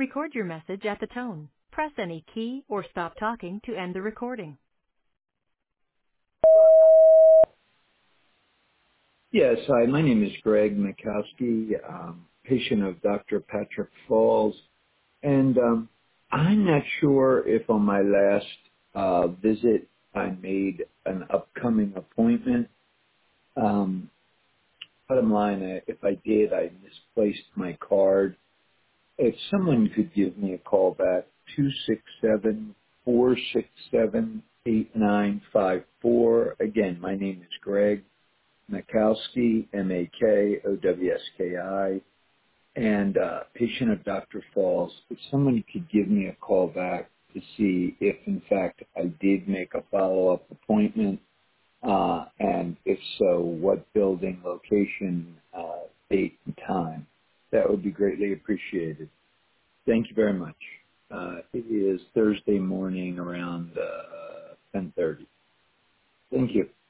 Record your message at the tone. Press any key or stop talking to end the recording. Yes, hi. My name is Greg Mikowski, patient of Dr. Patrick Falls, and I'm not sure if on my last visit I made an upcoming appointment. Bottom line, if I did, I misplaced my card. If someone could give me a call back, 267-467-8954. Again, my name is Greg Makowski, Makowski, and patient of Dr. Falls. If someone could give me a call back to see if, in fact, I did make a follow-up appointment, and if so, what building, location, date, and time, that would be greatly appreciated. Thank you very much. It is Thursday morning around 10:30. Thank you.